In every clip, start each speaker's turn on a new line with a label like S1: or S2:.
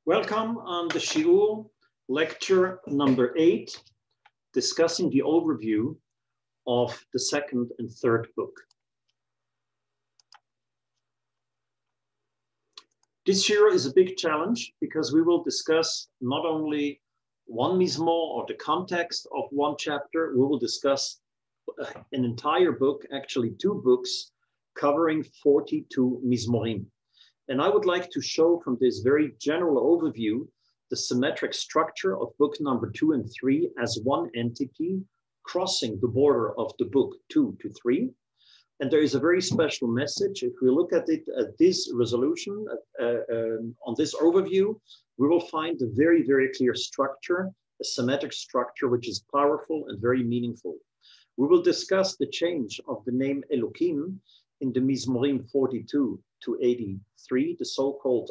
S1: Welcome on the Shiur, lecture number 8, discussing the overview of the second and third book. This year is a big challenge because we will discuss not only one Mizmor or the context of one chapter, we will discuss an entire book, actually 2 books, covering 42 Mizmorim. And I would like to show from this very general overview the symmetric structure of book number 2 and 3 as one entity crossing the border of the book 2 to 3. And there is a very special message. If we look at it at this resolution, on this overview, we will find a very, very clear structure, a symmetric structure, which is powerful and very meaningful. We will discuss the change of the name Elohim in the Mizmorim 42 to 83, the so-called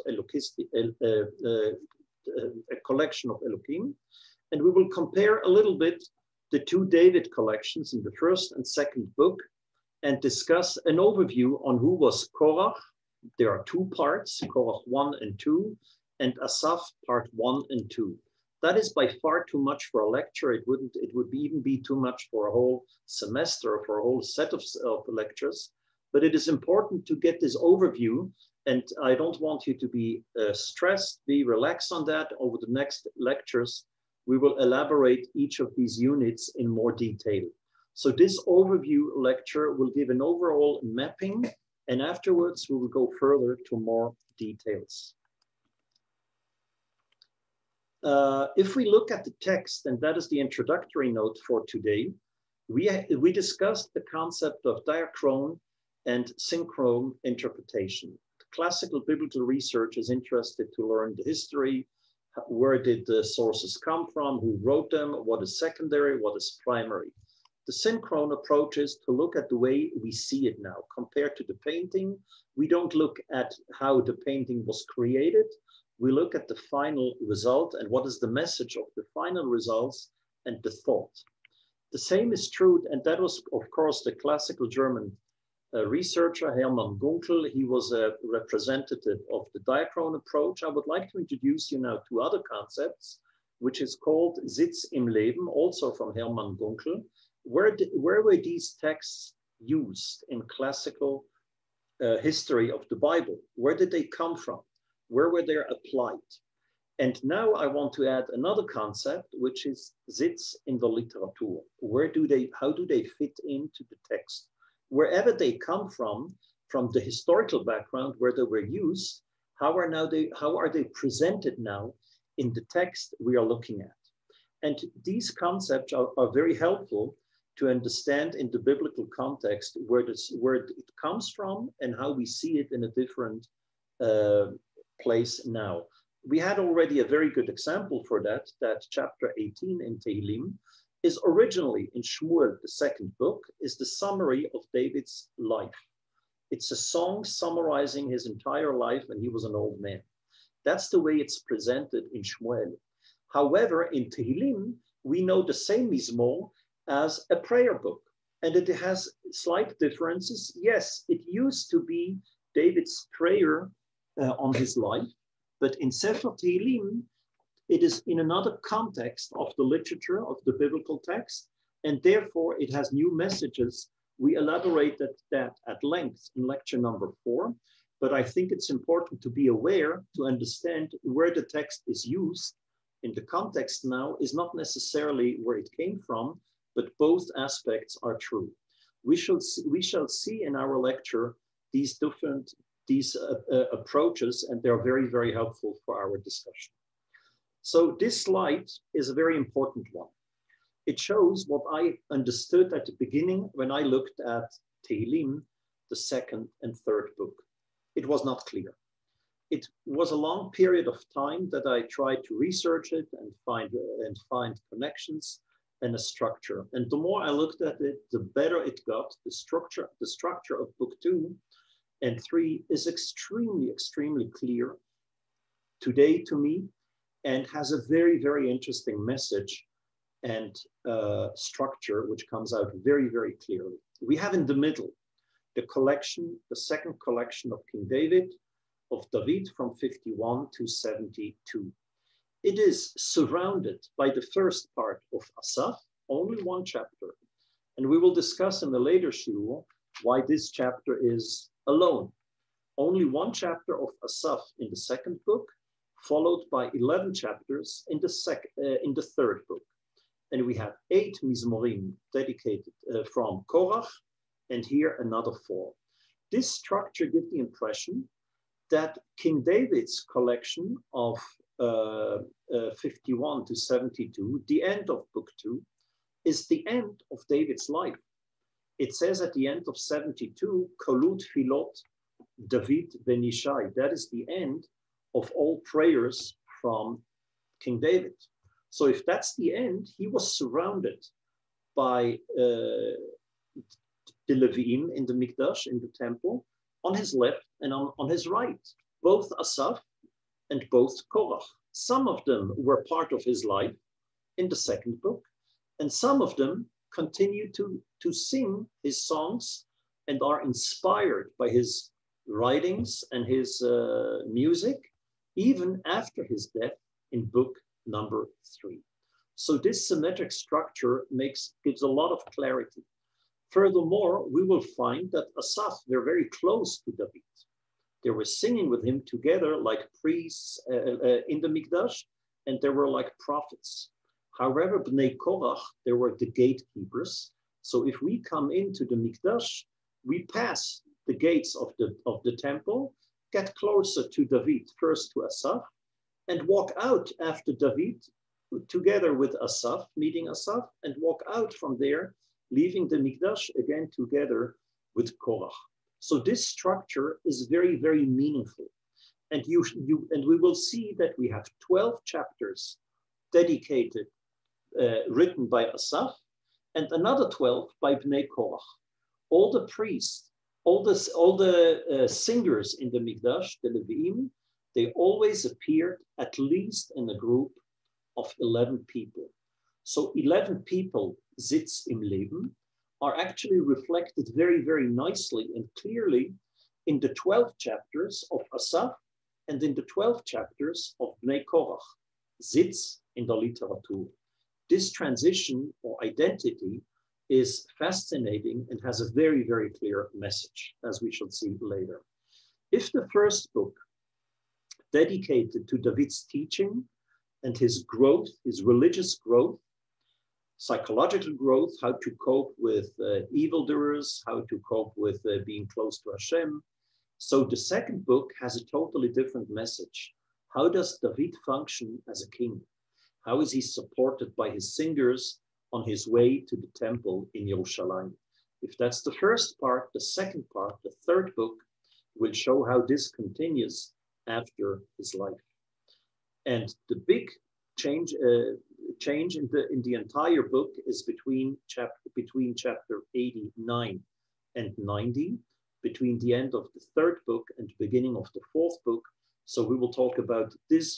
S1: collection of Elohim. And we will compare a little bit the 2 David collections in the first and second book and discuss an overview on who was Korach. There are 2 parts, Korach 1 and 2, and Asaph part 1 and 2. That is by far too much for a lecture. It would even be too much for a whole semester or for a whole set of lectures. But it is important to get this overview, and I don't want you to be stressed, be relaxed on that. Over the next lectures, we will elaborate each of these units in more detail. So this overview lecture will give an overall mapping, and afterwards we will go further to more details. If we look at the text, and that is the introductory note for today, we discussed the concept of diachrone and synchrone interpretation. Classical biblical research is interested to learn the history, where did the sources come from, who wrote them, what is secondary, what is primary. The synchrone approach is to look at the way we see it now. Compared to the painting, we don't look at how the painting was created. We look at the final result and what is the message of the final results and the thought. The same is true, and that was, of course, the classical German researcher Hermann Gunkel. He was a representative of the diachrone approach. I would like to introduce you now to other concepts, which is called Sitz im Leben, also from Hermann Gunkel. Where were these texts used in classical history of the Bible? Where did they come from? Where were they applied? And now I want to add another concept, which is Sitz in the Literatur. How do they fit into the text? Wherever they come from the historical background where they were used, how are they presented now in the text we are looking at? And these concepts are very helpful to understand in the biblical context where it comes from and how we see it in a different place now. We had already a very good example for that chapter 18 in Tehillim is originally in Shmuel, the second book, is the summary of David's life. It's a song summarizing his entire life when he was an old man. That's the way it's presented in Shmuel. However, in Tehillim, we know the same Mizmor as a prayer book, and it has slight differences. Yes, it used to be David's prayer on his life, but in Sefer Tehillim, it is in another context of the literature of the biblical text, and therefore it has new messages. We elaborated that at length in lecture number 4, but I think it's important to be aware to understand where the text is used in the context now is not necessarily where it came from, but both aspects are true. We shall see in our lecture these approaches, and they're very, very helpful for our discussion. So this slide is a very important one. It shows what I understood at the beginning when I looked at Tehillim, the second and third book. It was not clear. It was a long period of time that I tried to research it and find connections and a structure. And the more I looked at it, the better it got. The structure of book 2 and 3 is extremely, extremely clear today to me, and has a very, very interesting message and structure, which comes out very, very clearly. We have in the middle the collection, the second collection of King David, of David from 51 to 72. It is surrounded by the first part of Asaph, only one chapter. And we will discuss in the later shiur why this chapter is alone. Only one chapter of Asaph in the second book, followed by 11 chapters in the third book. And we have 8 Mizmorim dedicated from Korach, and here another 4. This structure gives the impression that King David's collection of 51 to 72, the end of book 2, is the end of David's life. It says at the end of 72, Kolut Filot David ben Yishai. That is the end of all prayers from King David. So if that's the end, he was surrounded by the Leviim in the Mikdash, in the temple, on his left and on his right, both Asaph and both Korach. Some of them were part of his life in the second book, and some of them continue to sing his songs and are inspired by his writings and his music, even after his death in book number 3. So this symmetric structure gives a lot of clarity. Furthermore, we will find that Asaph, they're very close to David. They were singing with him together like priests in the Mikdash, and they were like prophets. However, Bnei Korach, they were the gatekeepers. So if we come into the Mikdash, we pass the gates of the temple, get closer to David, first to Asaph, and walk out after David, together with Asaph, meeting Asaph, and walk out from there, leaving the Mikdash again together with Korach. So this structure is very, very meaningful. And we will see that we have 12 chapters dedicated, written by Asaph, and another 12 by Bnei Korach. All the priests, all the singers in the Mikdash, the Leviim, they always appeared at least in a group of 11 people. So 11 people, Sitz im Leben, are actually reflected very, very nicely and clearly in the 12 chapters of Asaph and in the 12 chapters of Bnei Korach, Sitz in der Literatur. This transition or identity is fascinating and has a very, very clear message, as we shall see later. If the first book, dedicated to David's teaching and his growth, his religious growth, psychological growth, how to cope with evildoers, how to cope with being close to Hashem. So the second book has a totally different message. How does David function as a king? How is he supported by his singers on his way to the temple in Yerushalayim? If that's the first part, the second part, the third book, will show how this continues after his life. And the big change in the entire book is between chapter 89 and 90, between the end of the third book and the beginning of the fourth book. So we will talk about this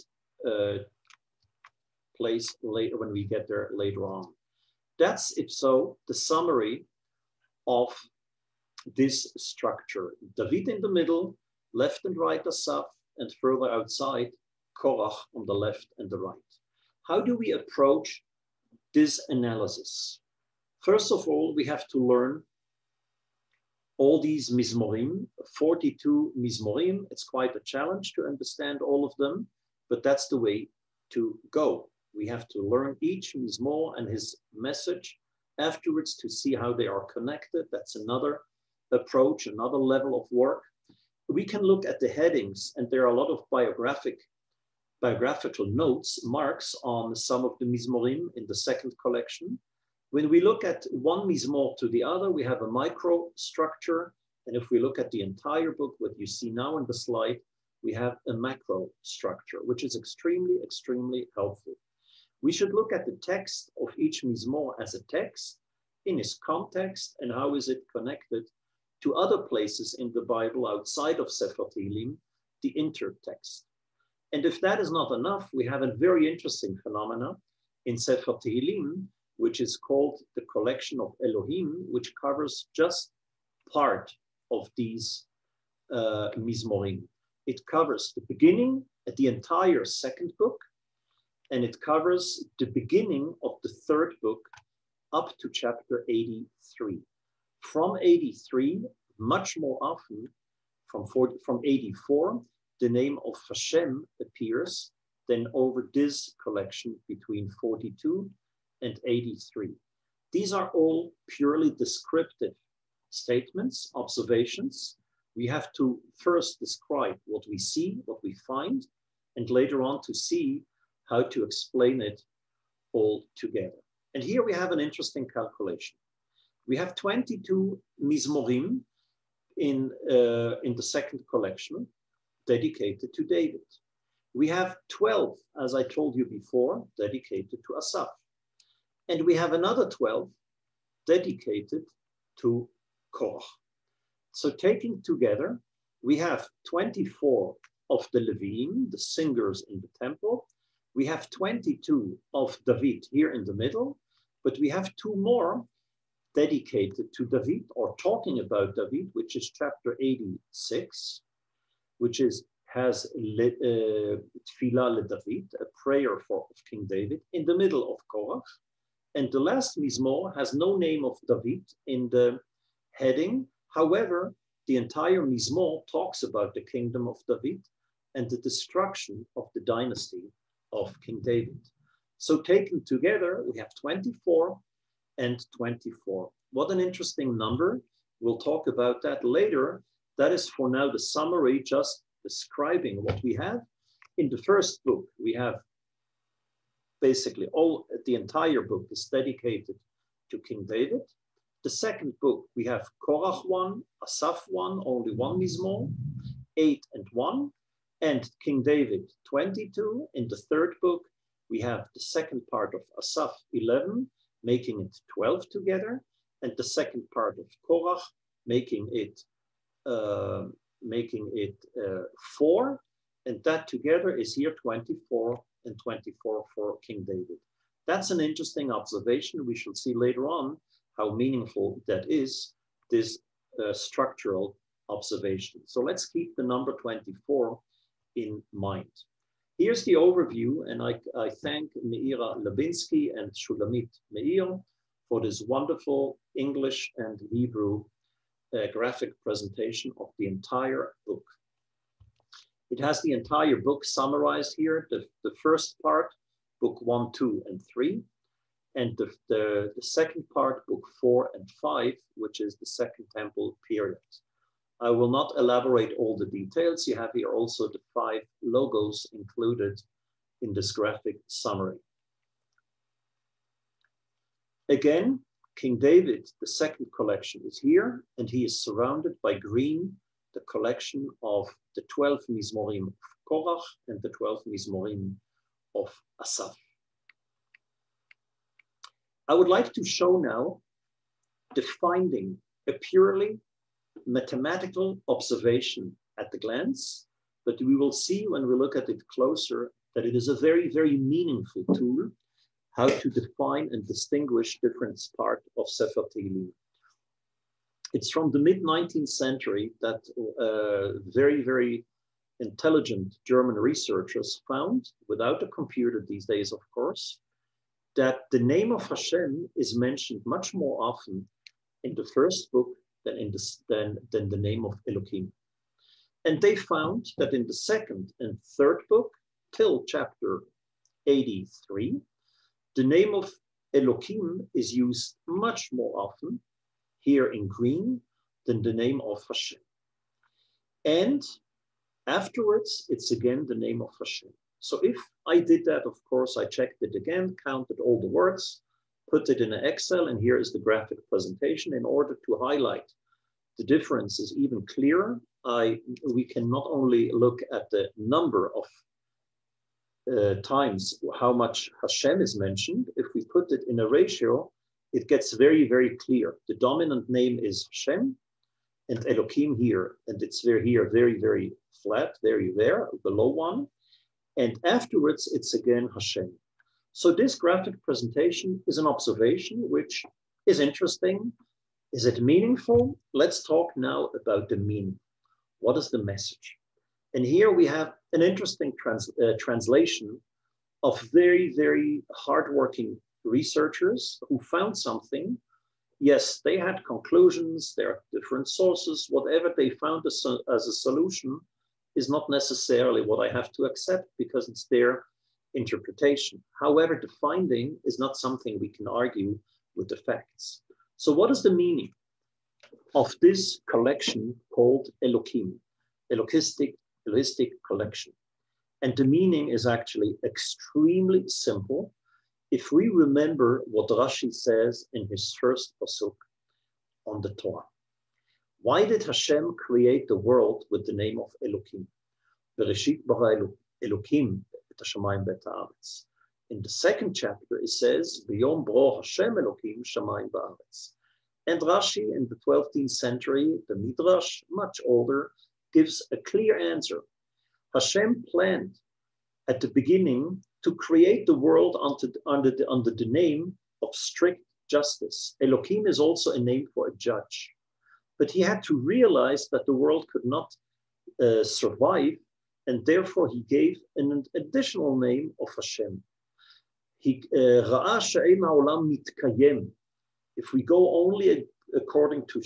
S1: place later when we get there later on. That's, if so, the summary of this structure. David in the middle, left and right Asaph, and further outside, Korach on the left and the right. How do we approach this analysis? First of all, we have to learn all these Mizmorim, 42 Mizmorim. It's quite a challenge to understand all of them, but that's the way to go. We have to learn each Mizmor and his message afterwards to see how they are connected. That's another approach, another level of work. We can look at the headings, and there are a lot of biographical notes, marks on some of the Mizmorim in the second collection. When we look at one Mizmor to the other, we have a micro structure. And if we look at the entire book, what you see now in the slide, we have a macro structure, which is extremely, extremely helpful. We should look at the text of each Mizmor as a text in its context and how is it connected to other places in the Bible outside of Sefer Tehillim, the intertext. And if that is not enough, we have a very interesting phenomena in Sefer Tehillim, which is called the collection of Elohim, which covers just part of these Mizmorim. It covers the beginning at the entire second book, and it covers the beginning of the third book up to chapter 83. From 83, much more often, from 84, the name of Hashem appears than over this collection between 42 and 83. These are all purely descriptive statements, observations. We have to first describe what we see, what we find, and later on to see how to explain it all together. And here we have an interesting calculation. We have 22 Mizmorim in the second collection dedicated to David. We have 12, as I told you before, dedicated to Asaph. And we have another 12 dedicated to Korach. So taking together, we have 24 of the Levim, the singers in the temple. We have 22 of David here in the middle, but we have 2 more dedicated to David or talking about David, which is chapter 86, which has Tfilah le David, a prayer for King David, in the middle of Korach. And the last Mizmor has no name of David in the heading. However, the entire Mizmor talks about the kingdom of David and the destruction of the dynasty of King David. So taken together, we have 24 and 24. What an interesting number. We'll talk about that later. That is for now the summary, just describing what we have. In the first book, we have basically the entire book is dedicated to King David. The second book, we have Korach 1, Asaph 1, only 1 Mizmor, 8 and 1, and King David 22. In the third book, we have the second part of Asaph 11, making it 12 together, and the second part of Korach, making it 4, and that together is here 24 and 24 for King David. That's an interesting observation. We shall see later on how meaningful that is, this structural observation. So let's keep the number 24 in mind. Here's the overview, and I thank Meira Levinsky and Shulamit Meir for this wonderful English and Hebrew graphic presentation of the entire book. It has the entire book summarized here, the first part, book 1, 2, and 3, and the second part, book 4 and 5, which is the Second Temple period. I will not elaborate all the details. You have here also the 5 logos included in this graphic summary. Again, King David, the second collection is here, and he is surrounded by green, the collection of the 12 Mizmorim of Korach and the 12 Mizmorim of Asaph. I would like to show now the finding, a purely mathematical observation at the glance, but we will see when we look at it closer that it is a very, very meaningful tool how to define and distinguish different parts of Sefer Tehillim. It's from the mid-19th century that very, very intelligent German researchers found, without a computer these days, of course, that the name of Hashem is mentioned much more often in the first book than the name of Elohim. And they found that in the second and third book, till chapter 83, the name of Elohim is used much more often, here in green, than the name of Hashem. And afterwards, it's again the name of Hashem. So if I did that, of course, I checked it again, counted all the words, put it in an Excel, and here is the graphic presentation. In order to highlight the differences even clearer, we can not only look at the number of times how much Hashem is mentioned. If we put it in a ratio, it gets very, very clear. The dominant name is Hashem and Elohim here, and it's here very, very flat, very there, below 1. And afterwards, it's again Hashem. So this graphic presentation is an observation which is interesting. Is it meaningful? Let's talk now about the meaning. What is the message? And here we have an interesting translation of very, very hardworking researchers who found something. Yes, they had conclusions, there are different sources, whatever they found as a solution is not necessarily what I have to accept because it's their interpretation. However, the finding is not something we can argue with the facts. So what is the meaning of this collection called Elohim, Elohistic collection? And the meaning is actually extremely simple. If we remember what Rashi says in his first pasuk on the Torah, why did Hashem create the world with the name of Elohim? Bereshit bara Elohim et hashamayim ve'et haaretz. In the second chapter, it says, B'yom bro Hashem Elohim shamayim va'aretz. And Rashi in the 12th century, the Midrash, much older, gives a clear answer. Hashem planned at the beginning to create the world under the name of strict justice. Elohim is also a name for a judge. But he had to realize that the world could not survive, and therefore he gave an additional name of Hashem. Ra'a she'ein ha'olam mitkayem. If we go only according to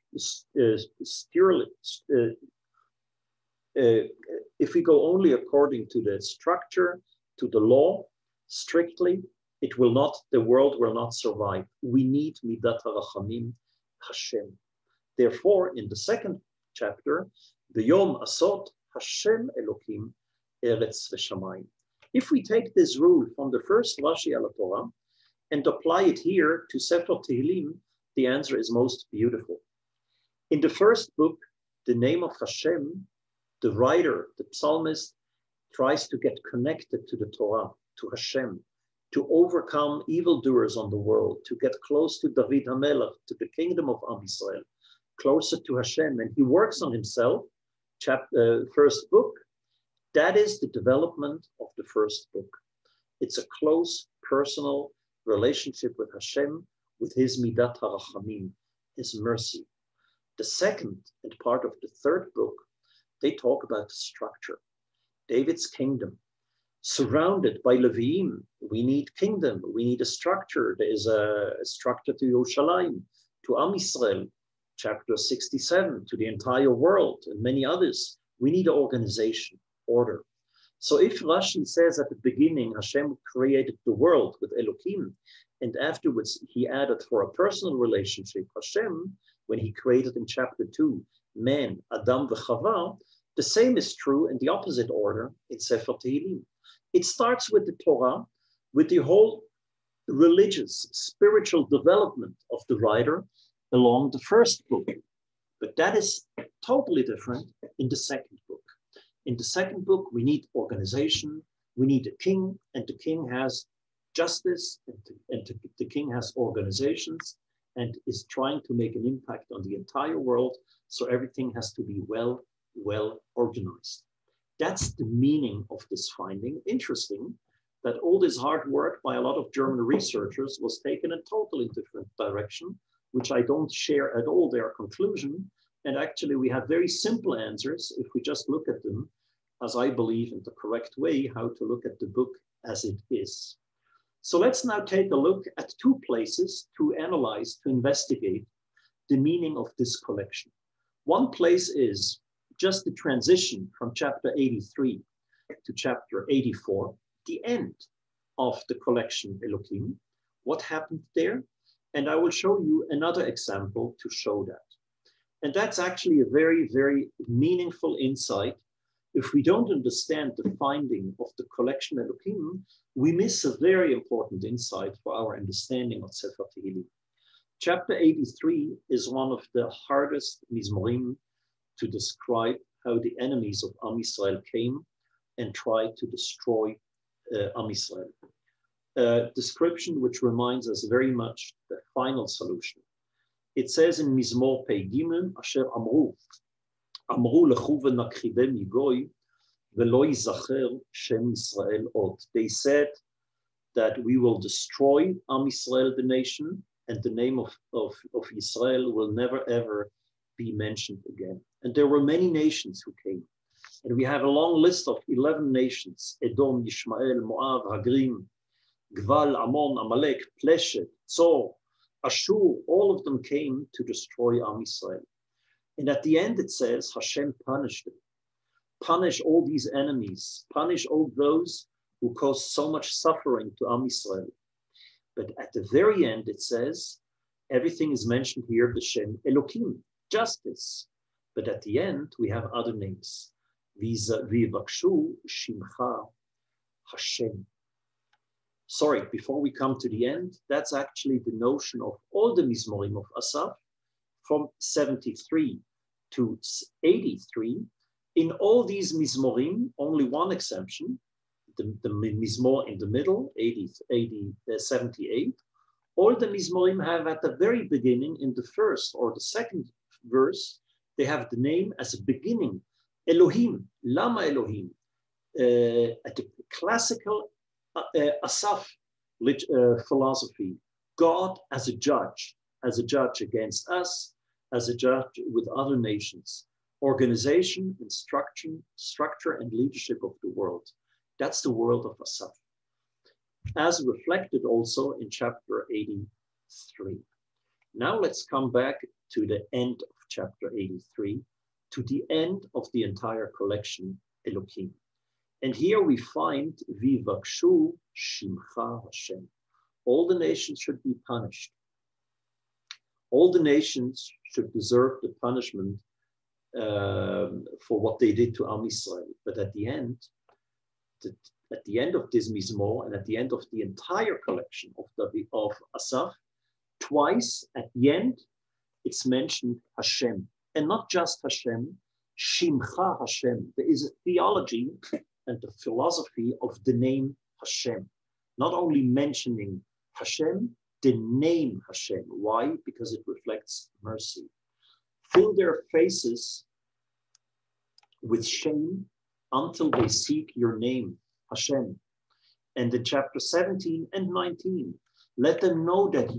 S1: if we go only according to the structure, to the law, strictly, the world will not survive. We need midat harachamim, Hashem. Therefore, in the second chapter, B'yom asot Hashem Elohim eretz v'shamayim. If we take this rule from the first Rashi al Torah and apply it here to Sefer Tehillim, the answer is most beautiful. In the first book, the name of Hashem, the writer, the psalmist, tries to get connected to the Torah, to Hashem, to overcome evildoers on the world, to get close to David HaMelech, to the kingdom of Am Yisrael, closer to Hashem. And he works on himself, first book. That is the development of the first book. It's a close, personal relationship with Hashem, with his midat harachamim, his mercy. The second and part of the third book, they talk about the structure. David's kingdom, surrounded by Leviim. We need kingdom, we need a structure. There is a structure to Yerushalayim, to Am Yisrael, chapter 67, to the entire world, and many others. We need an organization, order. So if Rashi says at the beginning, Hashem created the world with Elohim, and afterwards he added for a personal relationship, Hashem, when he created in chapter 2, man, Adam v'Chava, the same is true in the opposite order in Sefer Tehillim. It starts with the Torah, with the whole religious, spiritual development of the writer along the first book. But that is totally different in the second book. In the second book, we need organization, we need a king, and the king has justice, and the king has organizations, and is trying to make an impact on the entire world, so everything has to be well organized. That's the meaning of this finding. Interesting that all this hard work by a lot of German researchers was taken in a totally different direction, which I don't share at all their conclusion. And actually we have very simple answers if we just look at them, as I believe in the correct way, how to look at the book as it is. So let's now take a look at two places to analyze, to investigate the meaning of this collection. One place is just the transition from chapter 83 to chapter 84, the end of the collection Elohim. What happened there? And I will show you another example to show that. And that's actually a very, very meaningful insight. If we don't understand the finding of the collection Elohim, we miss a very important insight for our understanding of Sefer Tehillim. Chapter 83 is one of the hardest mizmorim to describe how the enemies of Am Yisrael came and tried to destroy Am Yisrael. Description which reminds us very much the final solution. It says in Mizmor Pei Gimel, Asher Amru lechu v'nakchivem yigoy v'lo yizacher Shem Yisrael od. They said that we will destroy Am Yisrael, the nation, and the name of Yisrael will never ever be mentioned again. And there were many nations who came. And we have a long list of 11 nations: Edom, Yishmael, Moab, Hagrim, Gval, Ammon, Amalek, Pleshet, Tzor, Ashur. All of them came to destroy Am Yisrael. And at the end it says, Hashem punished them. Punish all these enemies. Punish all those who caused so much suffering to Am Yisrael. But at the very end it says, everything is mentioned here, B'Shem Elokim, justice. But at the end we have other names. V'yivakshu Shimcha Hashem. Sorry, before we come to the end, that's actually the notion of all the Mizmorim of Asaf from 73 to 83. In all these Mizmorim, only one exemption, the Mizmor in the middle, 78. All the Mizmorim have at the very beginning, in the first or the second verse, they have the name as a beginning, Elohim, Lama Elohim, at the classical Asaf philosophy, God as a judge against us, as a judge with other nations, organization, instruction, structure, and leadership of the world. That's the world of Asaf, as reflected also in chapter 83. Now let's come back to the end of chapter 83, to the end of the entire collection, Elohim. And here we find Vivakshu Shimcha Hashem. All the nations should be punished. All the nations should deserve the punishment for what they did to Am Yisrael. But at the end of this Mizmor and at the end of the entire collection of Asaf, twice at the end, it's mentioned Hashem. And not just Hashem, Shimcha Hashem. There is a theology and the philosophy of the name Hashem. Not only mentioning Hashem, the name Hashem. Why? Because it reflects mercy. Fill their faces with shame until they seek your name, Hashem. And in chapter 17 and 19, let them know that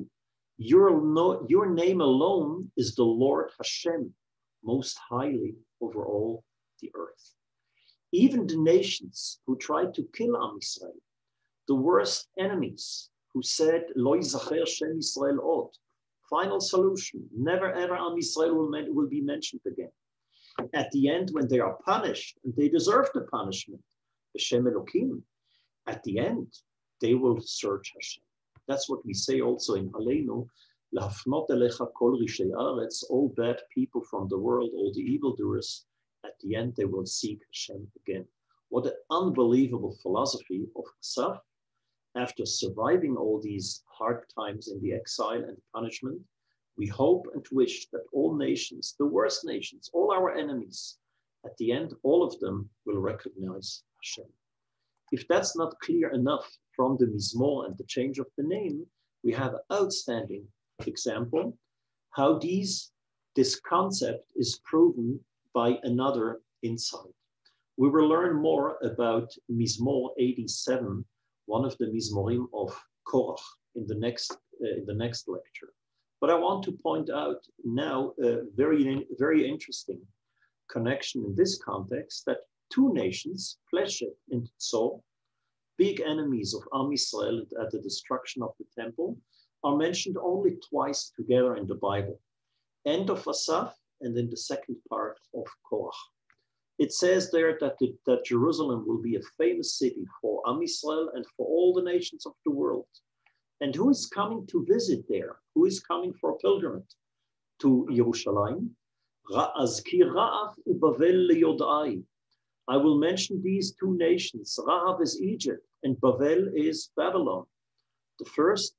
S1: your name alone is the Lord Hashem, most highly over all the earth. Even the nations who tried to kill Am Yisrael, the worst enemies, who said, Lo yizacher Shem Yisrael od, final solution, never ever Am Yisrael will be mentioned again. At the end, when they are punished, and they deserve the punishment, B'Shem Elokim, at the end, they will search Hashem. That's what we say also in Aleinu, L'hafnot elecha kol rishei aretz, all bad people from the world, all the evildoers, at the end they will seek Hashem again. What an unbelievable philosophy of Asaf. After surviving all these hard times in the exile and punishment, we hope and wish that all nations, the worst nations, all our enemies, at the end, all of them will recognize Hashem. If that's not clear enough from the Mizmor and the change of the name, we have an outstanding example how this concept is proven by another insight. We will learn more about Mizmor 87, one of the Mizmorim of Korach, in the next lecture. But I want to point out now a very, very interesting connection in this context, that two nations, Pleshet and Tzor, big enemies of Am Yisrael at the destruction of the temple, are mentioned only twice together in the Bible. End of Asaf and in the second part of Korach. It says there that Jerusalem will be a famous city for Am Yisrael and for all the nations of the world. And who is coming to visit there? Who is coming for a pilgrimage to Yerushalayim? Azkir Ra'av u'Bavel le'Yodai. I will mention these two nations. Ra'av is Egypt and Bavel is Babylon. The first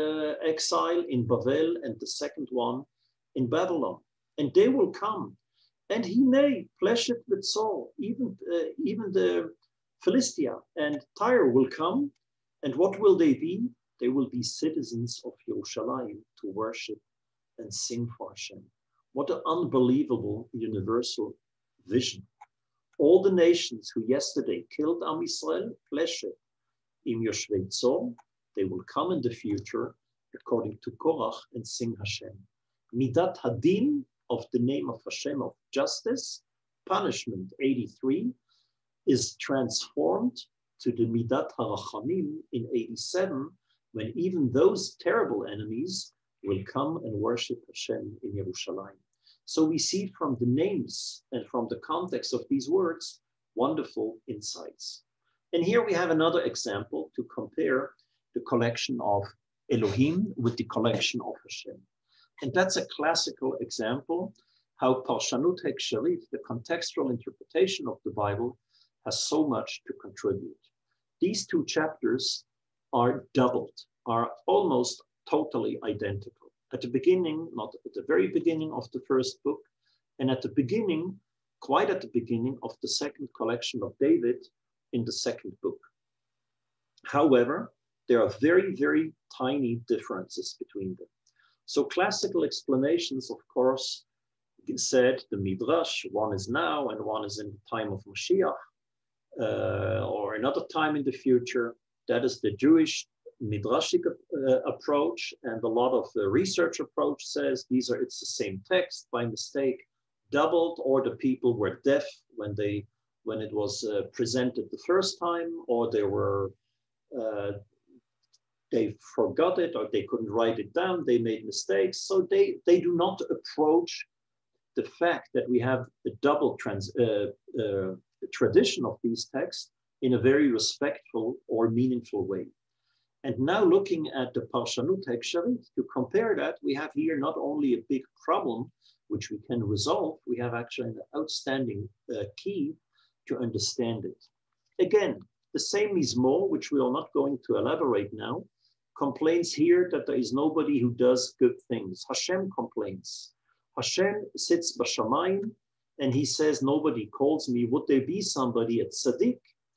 S1: exile in Bavel and the second one in Babylon. And they will come. And he may Pleshet V'Tzor, even the Philistia and Tyre will come. And what will they be? They will be citizens of Yerushalayim to worship and sing for Hashem. What an unbelievable universal vision. All the nations who yesterday killed Am Yisrael, Pleshet, Im Yoshvei Tzor, they will come in the future, according to Korach, and sing Hashem. Midat Hadin, of the name of Hashem, of justice, punishment, 83, is transformed to the Midat HaRachamim in 87, when even those terrible enemies will come and worship Hashem in Yerushalayim. So we see from the names and from the context of these words, wonderful insights. And here we have another example to compare the collection of Elohim with the collection of Hashem. And that's a classical example how Parshanut Heksherit, the contextual interpretation of the Bible, has so much to contribute. These two chapters are doubled, are almost totally identical. At the beginning, not at the very beginning of the first book, and at the beginning, quite at the beginning of the second collection of David in the second book. However, there are very, very tiny differences between them. So classical explanations, of course, said the Midrash, one is now and one is in the time of Mashiach, or another time in the future. That is the Jewish Midrashic approach, and a lot of the research approach says it's the same text, by mistake doubled, or the people were deaf when it was presented the first time, or they forgot it, or they couldn't write it down, they made mistakes. So they do not approach the fact that we have a double tradition of these texts in a very respectful or meaningful way. And now looking at the Parshanut Heksherit, to compare that, we have here not only a big problem, which we can resolve, we have actually an outstanding key to understand it. Again, the same Mizmor, which we are not going to elaborate now, complains here that there is nobody who does good things. Hashem complains. Hashem sits b'shamayim, and he says, nobody calls me. Would there be somebody at Tzaddik?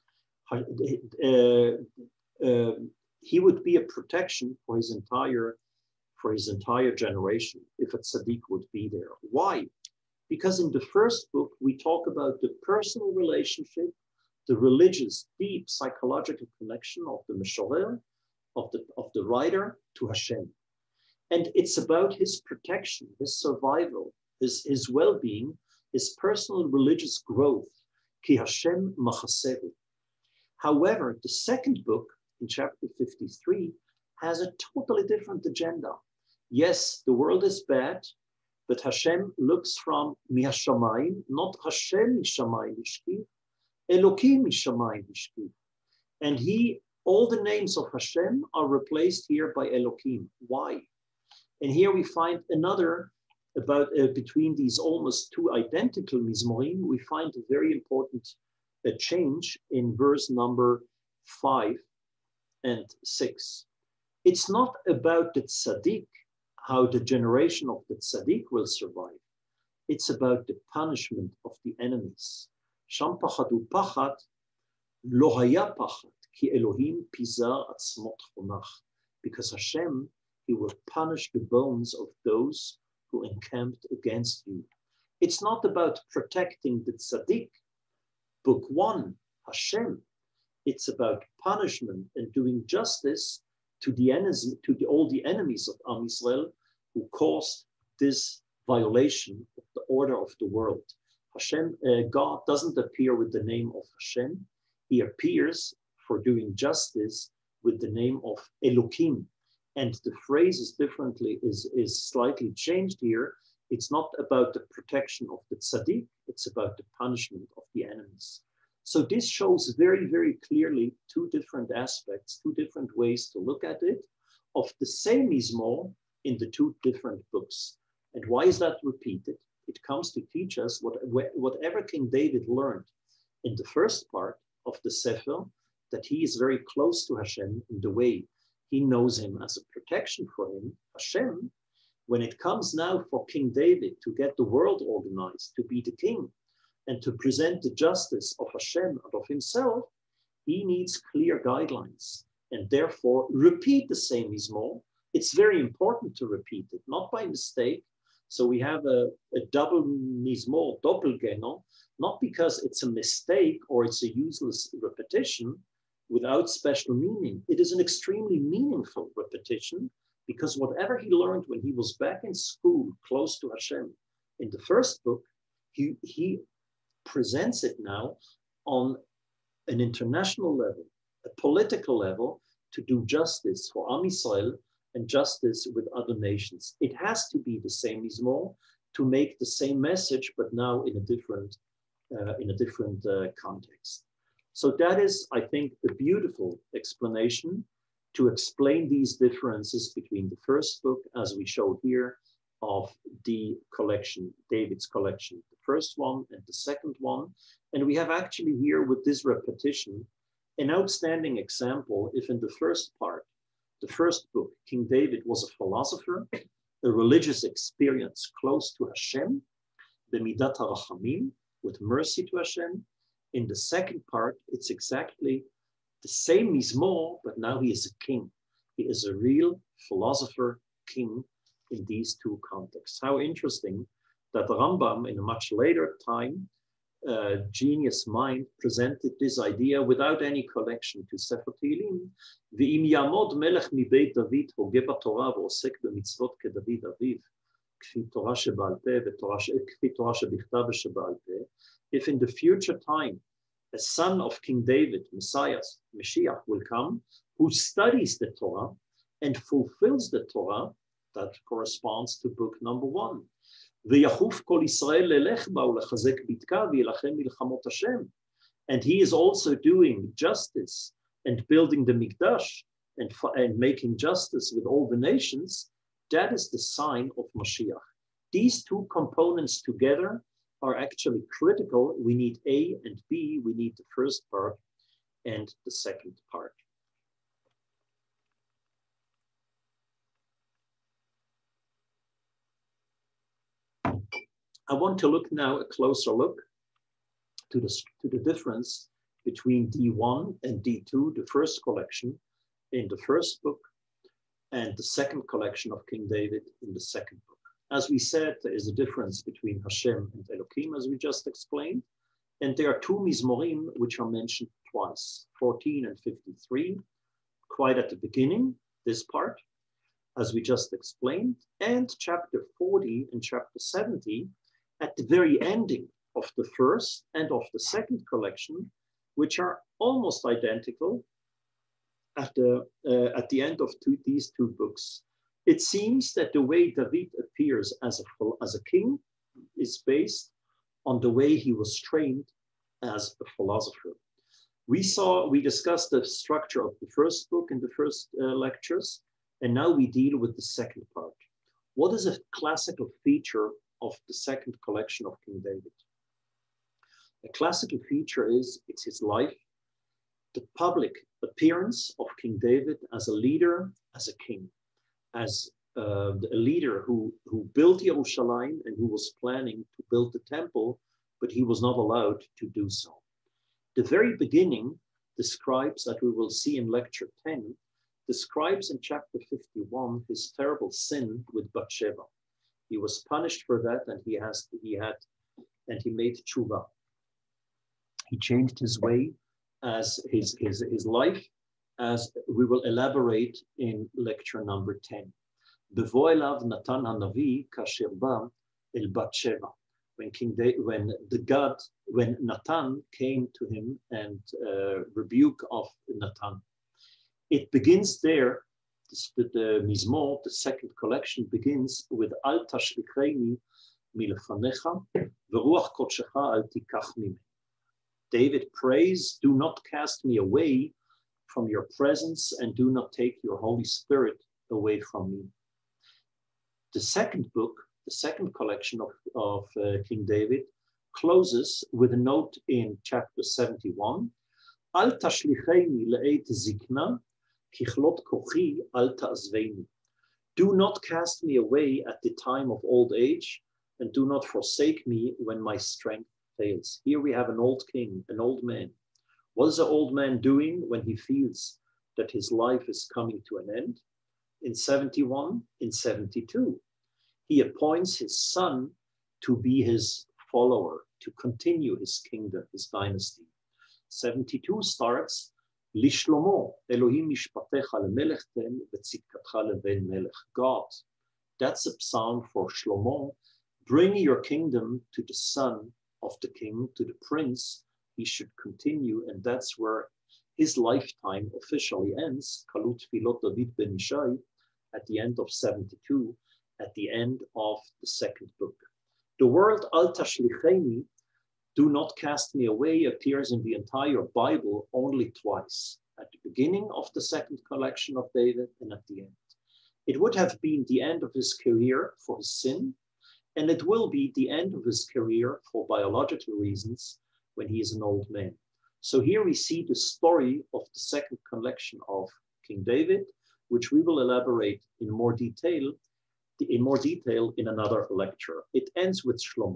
S1: He would be a protection for his entire generation if a Tzaddik would be there. Why? Because in the first book, we talk about the personal relationship, the religious, deep psychological connection of the Meshorer, of the writer to Hashem. And it's about his protection, his survival, his well-being, his personal religious growth. Ki Hashem machasehu. However, the second book, in chapter 53, has a totally different agenda. Yes, the world is bad, but Hashem looks from mihashamayim, not Hashem mishamayim hishkiv, Elokim mishamayim hishkiv. And all the names of Hashem are replaced here by Elokim. Why? And here we find another between these almost two identical Mizmorim, we find a very important change in verse number 5 and 6. It's not about the tzaddik, how the generation of the tzaddik will survive. It's about the punishment of the enemies. Sham pachadu pachat, lo haya pachat, ki Elohim pizar atzmot chonach. Because Hashem, he will punish the bones of those who encamped against you. It's not about protecting the tzaddik. Book 1, Hashem. It's about punishment and doing justice to the enemies, all the enemies of Am Yisrael who caused this violation of the order of the world. Hashem, God doesn't appear with the name of Hashem. He appears for doing justice with the name of Elokim. And the phrase is slightly changed here. It's not about the protection of the tzaddik, it's about the punishment of the enemies. So this shows very, very clearly two different aspects, two different ways to look at it, of the same Mizmor in the two different books. And why is that repeated? It comes to teach us whatever King David learned in the first part of the Sefer, that he is very close to Hashem in the way he knows him as a protection for him, Hashem. When it comes now for King David to get the world organized, to be the king, and to present the justice of Hashem and of himself, he needs clear guidelines. And therefore, repeat the same Mizmor. It's very important to repeat it, not by mistake. So we have a double Mizmor, doppelganger, not because it's a mistake or it's a useless repetition without special meaning. It is an extremely meaningful repetition, because whatever he learned when he was back in school, close to Hashem, in the first book, he presents it now on an international level, a political level, to do justice for Am Yisrael and justice with other nations. It has to be the same Mizmor to make the same message, but now in a different context. So that is, I think, a beautiful explanation to explain these differences between the first book, as we showed here, of the collection, David's collection, the first one and the second one. And we have actually here with this repetition, an outstanding example. If in the first part, the first book, King David was a philosopher, a religious experience close to Hashem, b'midat harachamim, with mercy to Hashem. In the second part, it's exactly the same Mizmor, but now he is a king. He is a real philosopher king in these two contexts. How interesting that Rambam, in a much later time, genius mind, presented this idea without any connection to Sefer Tehillim. Ve'im yamod melech mi beit David hogeh b'Torah v'osek b'mitzvot keDavid aviv, kfi Torah she'ba'al peh kfi Torah she'bichtav she'ba'al peh. If in the future time a son of King David, Messiah, Mashiach, will come, who studies the Torah and fulfills the Torah, that corresponds to book number 1. And he is also doing justice and building the Mikdash and making justice with all the nations. That is the sign of Mashiach. These two components together are actually critical. We need A and B. We need the first part and the second part. I want to look now a closer look to the difference between D1 and D2, the first collection in the first book, and the second collection of King David in the second book. As we said, there is a difference between Hashem and Elohim, as we just explained, and there are two Mizmorim which are mentioned twice, 14 and 53, quite at the beginning, this part, as we just explained, and chapter 40 and chapter 70, at the very ending of the first and of the second collection, which are almost identical at the end of these two books. It seems that the way David appears as a king is based on the way he was trained as a philosopher. We discussed the structure of the first book in the first lectures, and now we deal with the second part. What is a classical feature of the second collection of King David? A classical feature is it's his life, the public appearance of King David as a leader, as a king, as a leader who built Yerushalayim and who was planning to build the temple, but he was not allowed to do so. The very beginning describes, that we will see in lecture 10, describes in chapter 51 his terrible sin with Bathsheba. He was punished for that, and he made tshuva. He changed his way, as his life, as we will elaborate in lecture number 10. Bevo elav Natan hanavi kasher ba el Bathsheba. When Natan came to him and rebuke of Natan. It begins there. The Mizmor, the second collection, begins with Al tashlicheni milefanecha v'ruach kodshecha al tikach mimeni. David prays, do not cast me away from your presence and do not take your Holy Spirit away from me. The second book, the second collection of King David, closes with a note in chapter 71, Al tashlicheni le'et zikna kichlot kochi al ta'azveini. Do not cast me away at the time of old age, and do not forsake me when my strength fails. Here we have an old king, an old man. What is an old man doing when he feels that his life is coming to an end? In 71, in 72, he appoints his son to be his follower, to continue his kingdom, his dynasty. 72 starts, Lishlomo, Elohim mishpatecha lemelech ten v'tzidkatcha leven melech. God, that's a psalm for Shlomo. Bring your kingdom to the son of the king to the prince, he should continue, and that's where his lifetime officially ends, Kalut Tfilot David ben Ishai, at the end of 72, at the end of the second book. The word Al Tashlicheni, do not cast me away, appears in the entire Bible only twice, at the beginning of the second collection of David and at the end. It would have been the end of his career for his sin, and it will be the end of his career for biological reasons when he is an old man. So here we see the story of the second collection of King David, which we will elaborate in more detail in another lecture. It ends with Shlomo.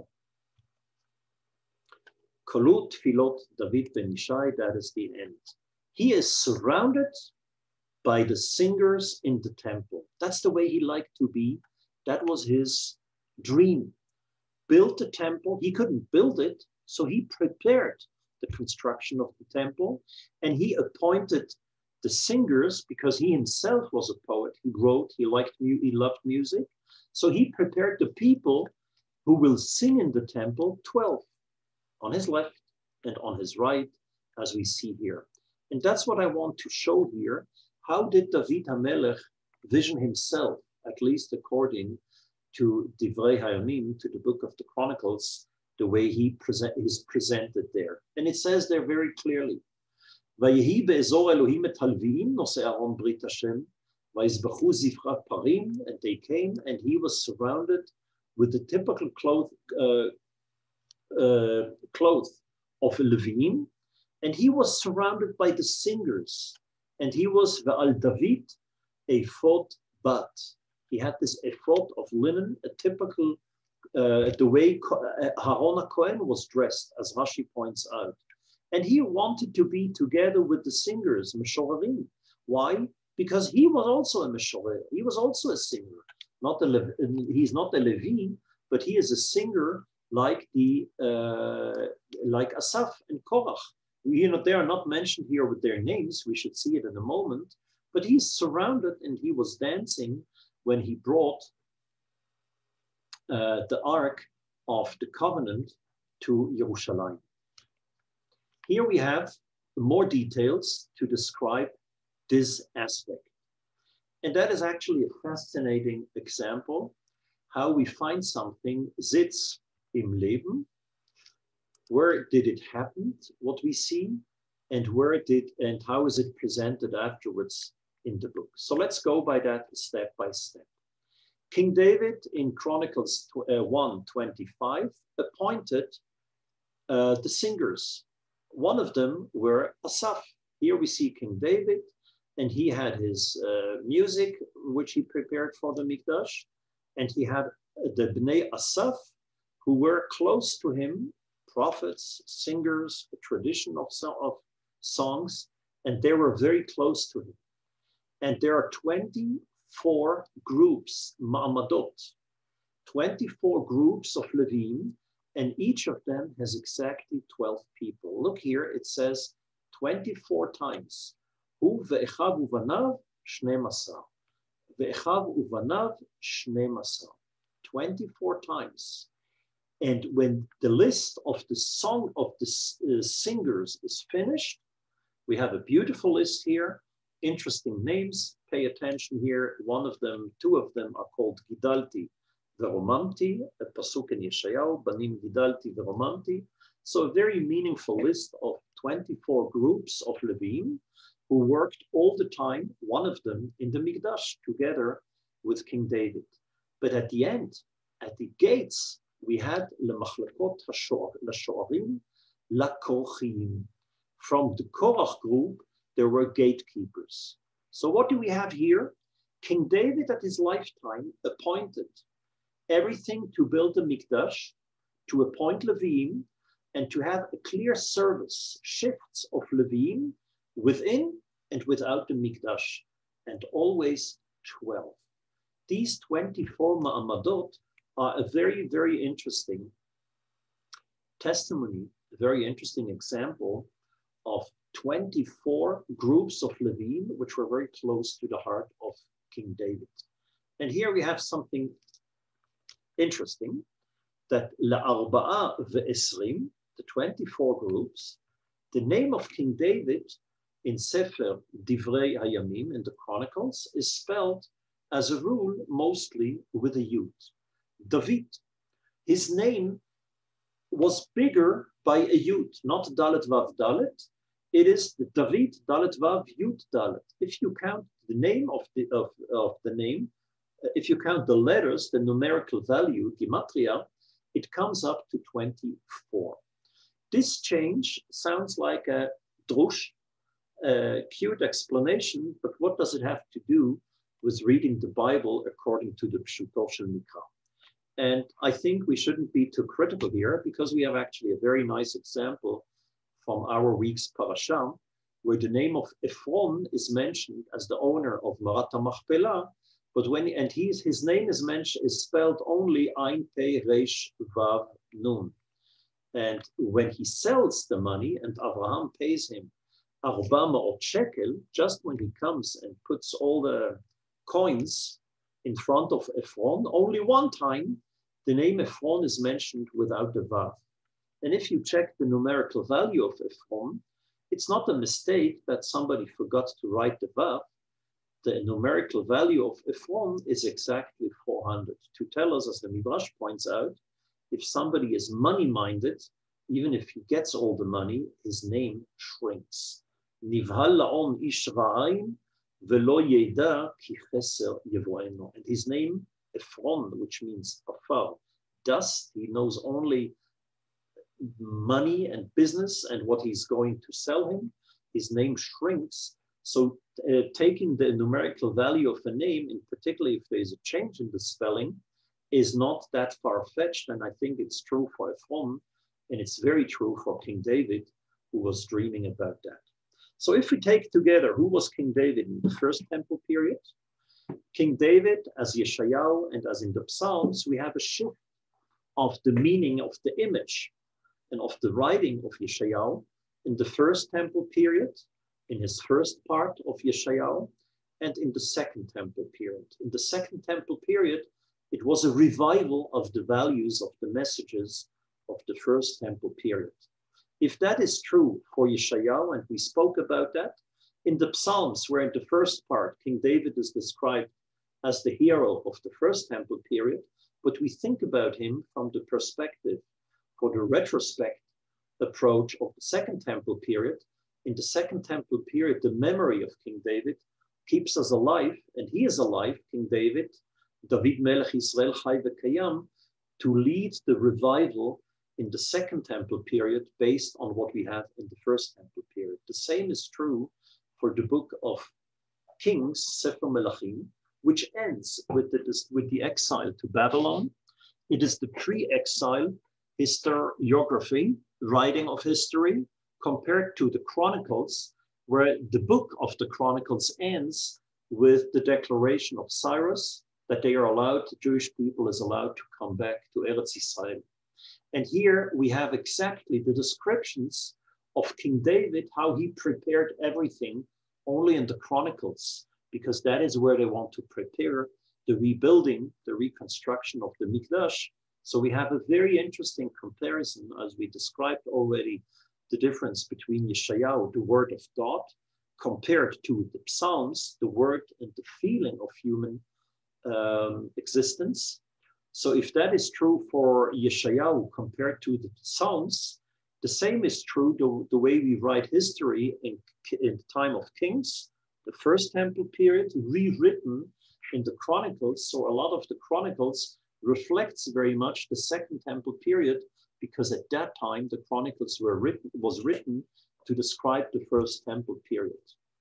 S1: Kalut Tfilot David ben Ishai, that is the end. He is surrounded by the singers in the temple. That's the way he liked to be. That was his dream. Built the temple. He couldn't build it, so he prepared the construction of the temple, and he appointed the singers because he himself was a poet. He wrote, he loved music. So he prepared the people who will sing in the temple, 12, on his left and on his right, as we see here. And that's what I want to show here. How did David HaMelech vision himself, at least according to Divrei Hayamim, to the book of the Chronicles, the way he is presented there. And it says there very clearly, Vayehi be'ezor Elohim et halviim nosei Aaron brit Hashem, vayizbachu zifrat parim, and they came, and he was surrounded with the typical cloth of a Levim, and he was surrounded by the singers, and he was ve'al David ephod bat. He had this ephod of linen, a typical, the way Aaron HaKohen was dressed, as Rashi points out. And he wanted to be together with the singers, Meshorerim. Why? Because he was also a Meshorer. He was also a singer. He's not a Levi, but he is a singer like Asaph and Korach. They are not mentioned here with their names. We should see it in a moment. But he's surrounded, and he was dancing when he brought the Ark of the Covenant to Jerusalem. Here we have more details to describe this aspect. And that is actually a fascinating example, how we find something sitz im Leben. Where did it happen, what we see, and how is it presented afterwards in the book? So let's go by that step by step. King David in Chronicles 1:25 appointed the singers. One of them were Asaph. Here we see King David, and he had his music, which he prepared for the Mikdash, and he had the Bnei Asaph, who were close to him, prophets, singers, a tradition of songs, and they were very close to him. And there are 24 groups, Ma'amadot, 24 groups of Levim, and each of them has exactly 12 people. Look here, it says 24 times. Hu ve'echav uvanav shnei masar. Ve'echav uvanav shnei masar. 24 times. And when the list of the song of the singers is finished, we have a beautiful list here, interesting names. Pay attention here. Two of them are called Gidalti Veromamti, a pasuk in Yeshayahu, Banim Gidalti Veromamti. So a very meaningful list of 24 groups of Levim who worked all the time, one of them in the Mikdash, together with King David. But at the end, at the gates, we had Lemachlekot HaShoarim, LaKorchim. From the Korach group, there were gatekeepers. So what do we have here? King David at his lifetime appointed everything to build the Mikdash, to appoint Levim, and to have a clear service, shifts of Levim within and without the Mikdash, and always 12. These 24 Ma'amadot are a very, very interesting testimony, a very interesting example of 24 groups of Levim, which were very close to the heart of King David. And here we have something interesting. that La'arba'a ve'esrim, the 24 groups, the name of King David in Sefer Divrei Hayamim, in the Chronicles, is spelled as a rule mostly with a yud. David, his name was bigger by a yud, not Dalet Vav Dalet. It is the David Dalet Vav Yud Dalet. If you count the name of the name, if you count the letters, the numerical value, gematria, it comes up to 24. This change sounds like a drush, a cute explanation, but what does it have to do with reading the Bible according to the Pshuto Shel Mikra? And I think we shouldn't be too critical here, because we have actually a very nice example from our week's parasha, where the name of Ephron is mentioned as the owner of Marat HaMachpelah, but his name is spelled only Ein Pei Reish Vav Nun. And when he sells the money and Abraham pays him 400 shekel, just when he comes and puts all the coins in front of Ephron, only one time the name Ephron is mentioned without the Vav. And if you check the numerical value of Ephron, it's not a mistake that somebody forgot to write the Vav. The numerical value of Ephron is exactly 400. To tell us, as the Midrash points out, if somebody is money-minded, even if he gets all the money, his name shrinks. Nivhal la'on ish ra'ayin velo yeda ki cheser yevoeno. And his name, Ephron, which means afar, dust, he knows only money and business and what he's going to sell him. His name shrinks. So taking the numerical value of a name, in particular if there's a change in the spelling, is not that far-fetched. And I think it's true for Ephron, and it's very true for King David, who was dreaming about that. So if we take together who was King David in the first temple period, King David, as Yeshayahu and as in the Psalms, we have a shift of the meaning of the image and of the writing of Yeshayahu in the first temple period, in his first part of Yeshayahu, and in the second temple period. In the second temple period, it was a revival of the values of the messages of the first temple period. If that is true for Yeshayahu, and we spoke about that, in the Psalms, where in the first part, King David is described as the hero of the first temple period, but we think about him from the perspective, for the retrospect approach of the second temple period. In the second temple period, the memory of King David keeps us alive, and he is alive, King David, David Melech Yisrael Chai V'Kayam, to lead the revival in the second temple period based on what we have in the first temple period. The same is true for the book of Kings, Sefer Melachim, which ends with the exile to Babylon. It is the pre-exile historiography, writing of history, compared to the Chronicles, where the book of the Chronicles ends with the declaration of Cyrus that they are allowed, the Jewish people is allowed to come back to Eretz Yisrael. And here we have exactly the descriptions of King David, how he prepared everything only in the Chronicles, because that is where they want to prepare the rebuilding, the reconstruction of the Mikdash. So we have a very interesting comparison, as we described already, the difference between Yeshayahu, the word of God, compared to the Psalms, the word and the feeling of human existence. So if that is true for Yeshayahu compared to the Psalms, the same is true the way we write history in the time of Kings, the first temple period, rewritten in the Chronicles. So a lot of the Chronicles reflects very much the second temple period, because at that time the Chronicles was written to describe the first temple period.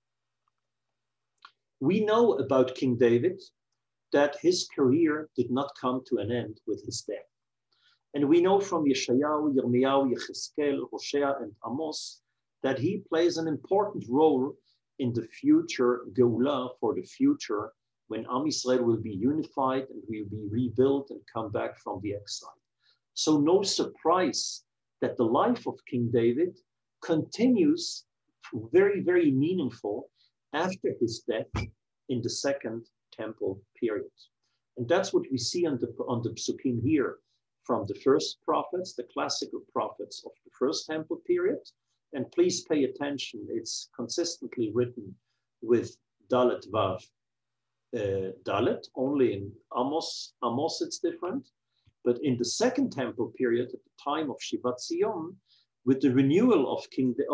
S1: We know about King David that his career did not come to an end with his death. And we know from Yeshayahu, Yirmiyahu, Yechezkel, Hosea, and Amos that he plays an important role in the future Geulah, for the future, when Am Yisrael will be unified and will be rebuilt and come back from the exile. So no surprise that the life of King David continues very, very meaningful after his death in the second temple period. And that's what we see on the psukim here. from the first prophets, the classical prophets of the first temple period. And please pay attention, it's consistently written with Dalet Vav Dalet, only in Amos it's different. But in the second temple period, at the time of Shivat Zion, with the renewal of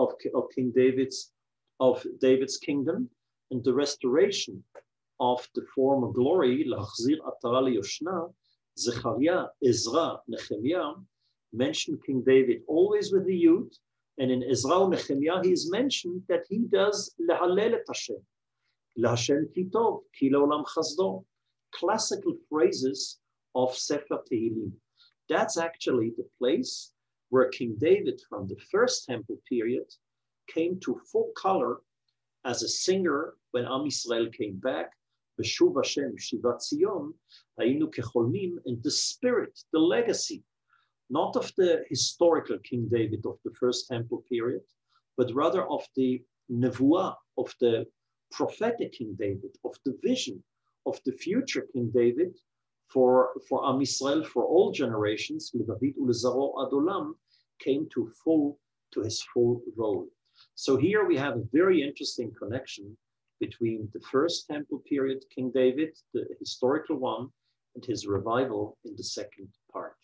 S1: David's kingdom and the restoration of the former glory, Lachzir Atara Yoshna, Zechariah, Ezra, Nehemiah mention King David always with the Yud, and in Ezra Nehemiah he is mentioned that he does Lehalel et Hashem, LaHashem ki tov, ki leolam chasdo, classical phrases of Sefer Tehillim. That's actually the place where King David from the first temple period came to full color as a singer when Am Yisrael came back, Beshuv Hashem Shivat Zion, Hayinu Kecholmim, and the spirit, the legacy, not of the historical King David of the first temple period, but rather of the nevuah, of the prophetic King David, of the vision of the future King David for Am Yisrael, for all generations, Ledavid ulezaro ad olam, came to his full role. So here we have a very interesting connection between the first temple period, King David, the historical one, and his revival in the second part.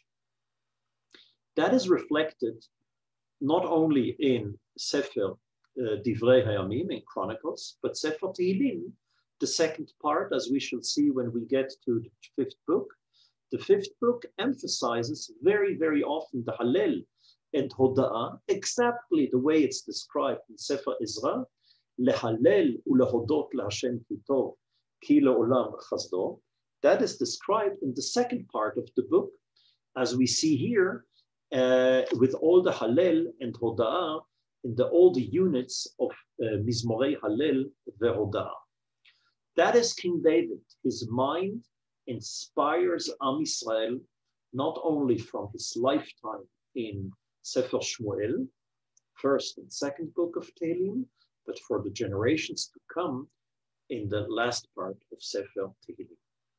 S1: That is reflected not only in Sefer Divrei Hayamim, in Chronicles, but Sefer Tehillim, the second part, as we shall see when we get to the fifth book. The fifth book emphasizes very, very often the Hallel and Hoda'ah, exactly the way it's described in Sefer Ezra, Lehalel ulehodot laHashem ki tov, ki leolam chasdo. That is described in the second part of the book, as we see here, with all the Hallel and Hoda'ah in all the units of Mizmorei Hallel ve'Hoda'ah. That is King David. His mind inspires Am Yisrael not only from his lifetime in Sefer Shmuel, first and second book of Tehillim, but for the generations to come in the last part of Sefer Tehillim.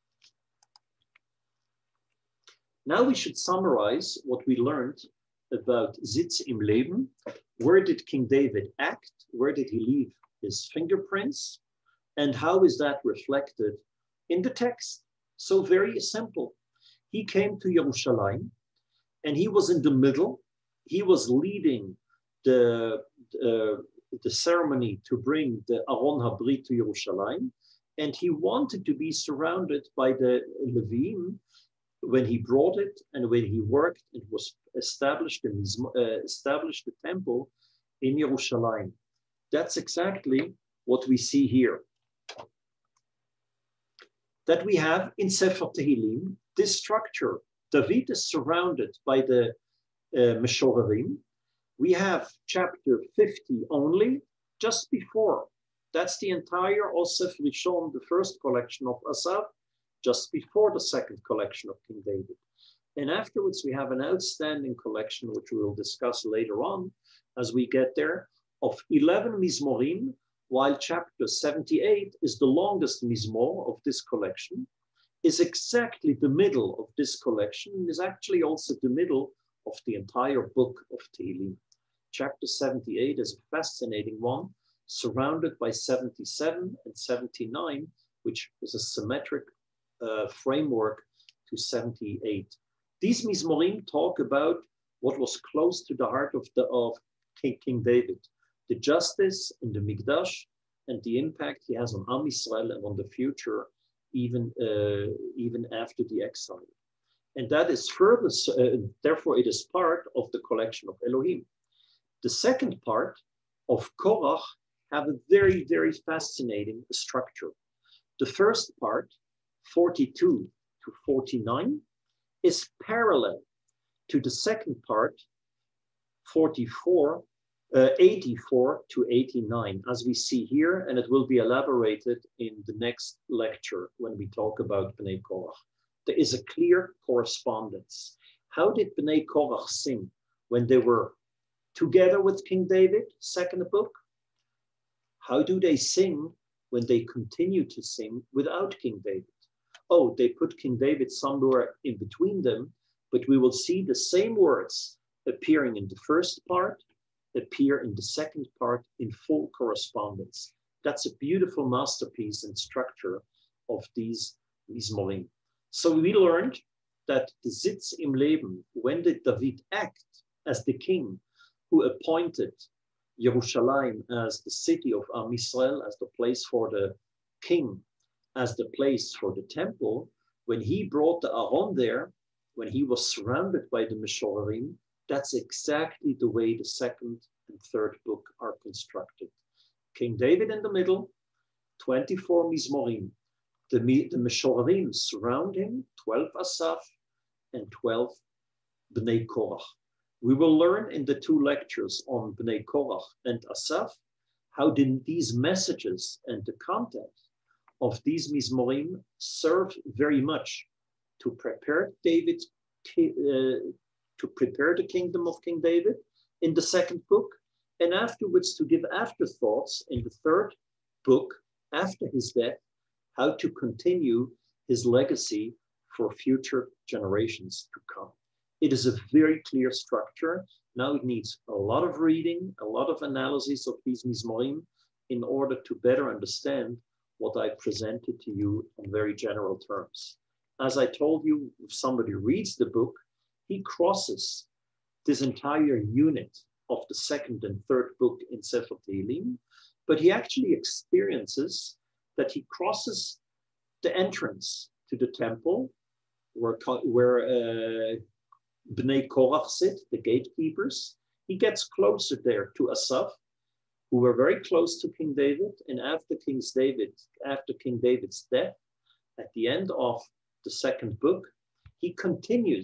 S1: Now we should summarize what we learned about Sitz im Leben. Where did King David act? Where did he leave his fingerprints? And how is that reflected in the text? So very simple. He came to Yerushalayim and he was in the middle. He was leading the ceremony to bring the Aron HaBrit to Yerushalayim. And he wanted to be surrounded by the Levim when he brought it and when he worked and was established the temple in Yerushalayim. That's exactly what we see here. That we have in Sefer Tehillim, this structure. David is surrounded by the Meshorerim. We have chapter 50 only, just before. That's the entire Osef Rishon, the first collection of Asaph, just before the second collection of King David. And afterwards, we have an outstanding collection, which we will discuss later on as we get there, of 11 Mizmorim, while chapter 78 is the longest Mizmor of this collection, is exactly the middle of this collection, and is actually also the middle of the entire book of Tehillim. Chapter 78 is a fascinating one, surrounded by 77 and 79, which is a symmetric framework to 78. These Mizmorim talk about what was close to the heart of King David, the justice in the Mikdash and the impact he has on Am Yisrael and on the future, even after the exile. And that is further, therefore it is part of the collection of Elohim. The second part of Korach have a very, very fascinating structure. The first part, 42 to 49, is parallel to the second part, 84 to 89, as we see here, and it will be elaborated in the next lecture when we talk about Bnei Korach. There is a clear correspondence. How did Bnei Korach sing when they were together with King David, second book? How do they sing when they continue to sing without King David? Oh, they put King David somewhere in between them, but we will see the same words appearing in the first part, appear in the second part in full correspondence. That's a beautiful masterpiece and structure of these Mizmorim. So we learned that the Sitz im Leben, when did David act as the king who appointed Jerusalem as the city of Am Yisrael, as the place for the king, as the place for the temple, when he brought the Aaron there, when he was surrounded by the Meshorerim, that's exactly the way the second and third book are constructed. King David in the middle, 24 Mizmorim. The Meshorerim surround him, 12 Asaph and 12 Bnei Korach. We will learn in the two lectures on Bnei Korach and Asaph how these messages and the content of these Mizmorim serve very much to prepare David, to prepare the kingdom of King David in the second book, and afterwards to give afterthoughts in the third book after his death, how to continue his legacy for future generations to come. It is a very clear structure. Now it needs a lot of reading, a lot of analysis of these Mizmorim in order to better understand what I presented to you in very general terms. As I told you, if somebody reads the book, he crosses this entire unit of the second and third book in Sefer Tehillim, but he actually experiences that he crosses the entrance to the temple where Bnei Korach sit, the gatekeepers. He gets closer there to Asaph, who were very close to King David. And after King David's death, at the end of the second book, they continue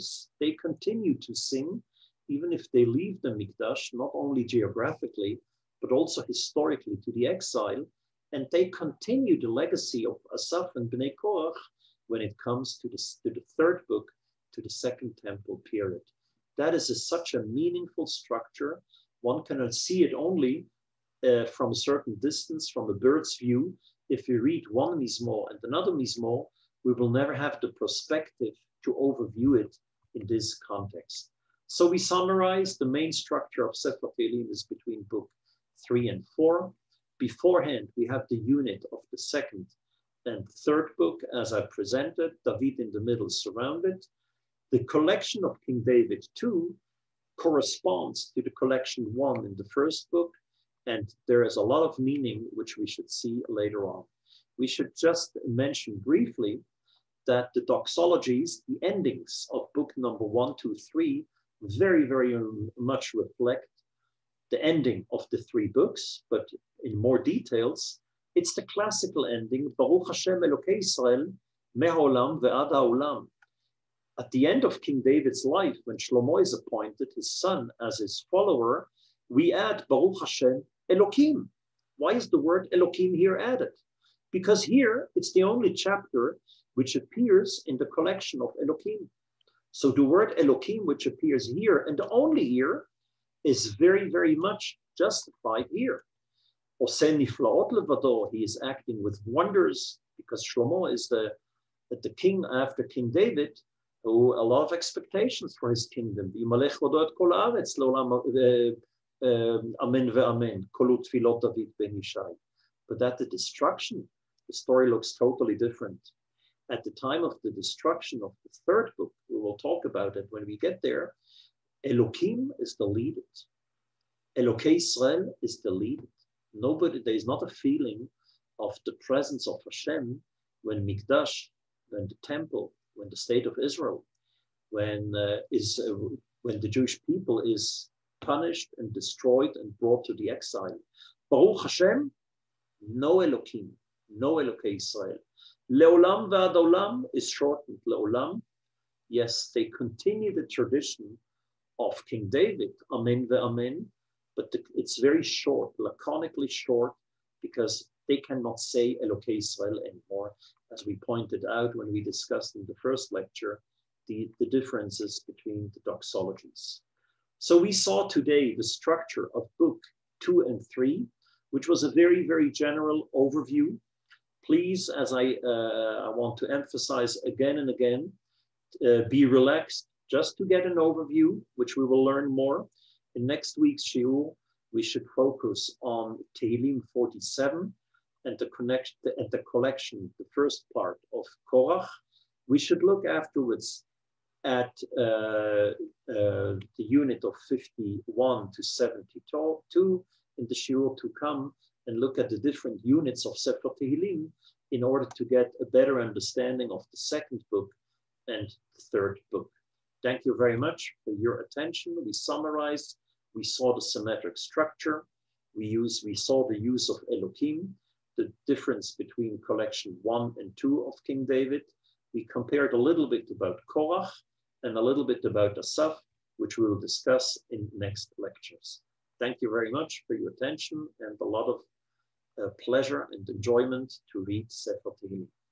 S1: to sing, even if they leave the Mikdash, not only geographically, but also historically to the exile. And they continue the legacy of Asaph and Bnei Korach when it comes to the third book, to the second temple period. That is such a meaningful structure. One cannot see it only from a certain distance, from a bird's view. If we read one Mizmor and another Mizmor, we will never have the perspective to overview it in this context. So we summarize the main structure of Sefer Tehillim is between book 3 and 4. Beforehand, we have the unit of the second and third book, as I presented, David in the middle surrounded. The collection of King David 2 corresponds to the collection 1 in the first book, and there is a lot of meaning which we should see later on. We should just mention briefly that the doxologies, the endings of book number 1, 2, 3, very, very much reflect the ending of the 3 books, but in more details, it's the classical ending, Baruch Hashem Elokei Israel, me'olam ve'ad ha'olam. At the end of King David's life, when Shlomo is appointed, his son, as his follower, we add Baruch Hashem Elokim. Why is the word Elokim here added? Because here, it's the only chapter which appears in the collection of Elokim. So the word Elokim, which appears here, and only here, is very, very much justified here. Oseh niflaot levado, he is acting with wonders, because Shlomo is the king after King David, who a lot of expectations for his kingdom. Amen ve'amen, kolu tfilot David ben Yishai. But at the destruction, the story looks totally different. At the time of the destruction of the third book, we will talk about it when we get there, Elokim is deleted. Elokei Israel is deleted. There is not a feeling of the presence of Hashem when Mikdash, when the temple, when the state of Israel, when the Jewish people is punished and destroyed and brought to the exile. Baruch Hashem, no Elokim, no Elokei Israel. Leolam ve'ad olam is shortened. Leolam, yes, they continue the tradition of King David, Amen ve'amen, but it's very short, laconically short, because they cannot say Elokei Israel anymore, as we pointed out when we discussed in the first lecture the differences between the doxologies. So we saw today the structure of book 2 and 3, which was a very, very general overview. Please, as I want to emphasize again and again, be relaxed, Just to get an overview, which we will learn more. In next week's shiur, we should focus on Tehillim 47 and the collection, the first part of Korach. We should look afterwards at the unit of 51 to 72 in the shiur to come, and look at the different units of Sefer Tehillim in order to get a better understanding of the second book and the third book. Thank you very much for your attention. We summarized, we saw the symmetric structure, we saw the use of Elohim, the difference between collection 1 and 2 of King David. We compared a little bit about Korach and a little bit about Asaph, which we will discuss in next lectures. Thank you very much for your attention and a lot of pleasure and enjoyment to read Sefer Tehillim.